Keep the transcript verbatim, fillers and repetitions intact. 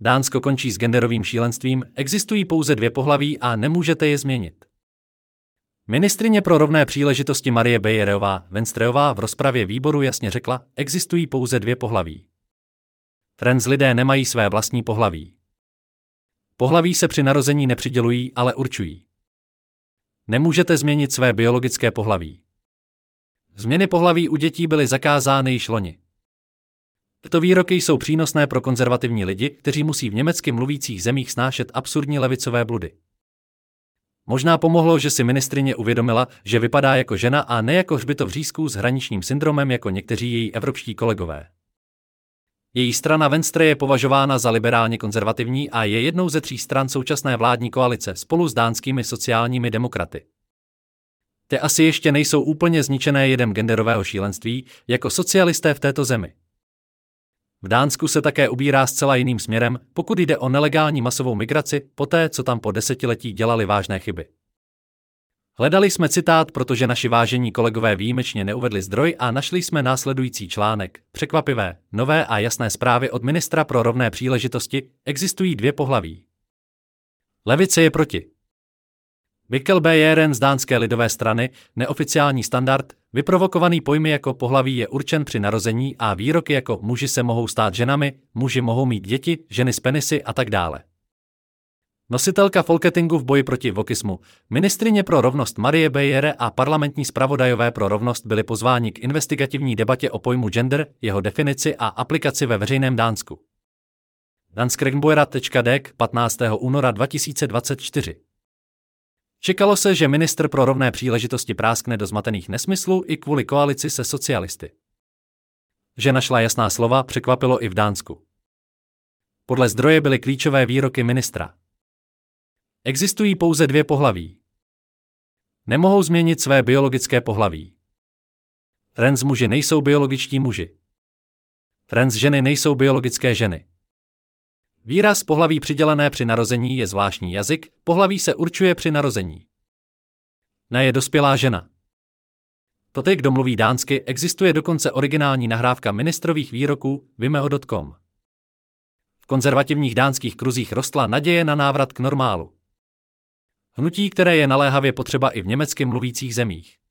Dánsko končí s genderovým šílenstvím, existují pouze dvě pohlaví a nemůžete je změnit. Ministryně pro rovné příležitosti Marie Beyerová Venstreová v rozpravě výboru jasně řekla, existují pouze dvě pohlaví. Trans lidé nemají své vlastní pohlaví. Pohlaví se při narození nepřidělují, ale určují. Nemůžete změnit své biologické pohlaví. Změny pohlaví u dětí byly zakázány již loni. Tyto výroky jsou přínosné pro konzervativní lidi, kteří musí v německy mluvících zemích snášet absurdní levicové bludy. Možná pomohlo, že si ministryně uvědomila, že vypadá jako žena a ne jako hřbitov řízků s hraničním syndromem jako někteří její evropští kolegové. Její strana Venstre je považována za liberálně konzervativní a je jednou ze tří stran současné vládní koalice spolu s dánskými sociálními demokraty. Ty asi ještě nejsou úplně zničené jedem genderového šílenství, jako socialisté v této zemi. V Dánsku se také ubírá zcela jiným směrem, pokud jde o nelegální masovou migraci, poté, co tam po desetiletí dělali vážné chyby. Hledali jsme citát, protože naši vážení kolegové výjimečně neuvedli zdroj a našli jsme následující článek. Překvapivé, nové a jasné zprávy od ministra pro rovné příležitosti, existují dvě pohlaví. Levice je proti. Mikkel Bejeren z dánské lidové strany, neoficiální standard, vyprovokovaný pojmy jako pohlaví je určen při narození a výroky jako muži se mohou stát ženami, muži mohou mít děti, ženy s penisy a tak dále. Nositelka folketingu v boji proti wokismu, ministryně pro rovnost Marie Beyere a parlamentní zpravodajové pro rovnost byli pozváni k investigativní debatě o pojmu gender, jeho definici a aplikaci ve veřejném Dánsku. Danskregnboera tečka d k patnáctého února dva tisíce dvacet čtyři. Čekalo se, že ministr pro rovné příležitosti práskne do zmatených nesmyslů i kvůli koalici se socialisty. Že našla jasná slova, překvapilo i v Dánsku. Podle zdroje byly klíčové výroky ministra. Existují pouze dvě pohlaví. Nemohou změnit své biologické pohlaví. Trans muži nejsou biologičtí muži. Trans ženy nejsou biologické ženy. Výraz pohlaví přidělené při narození je zvláštní jazyk, pohlaví se určuje při narození. Na je dospělá žena. Toty, kdo mluví dánsky, existuje dokonce originální nahrávka ministrových výroků vimeo tečka com. V konzervativních dánských kruzích rostla naděje na návrat k normálu. Hnutí, které je naléhavě potřeba i v německy mluvících zemích.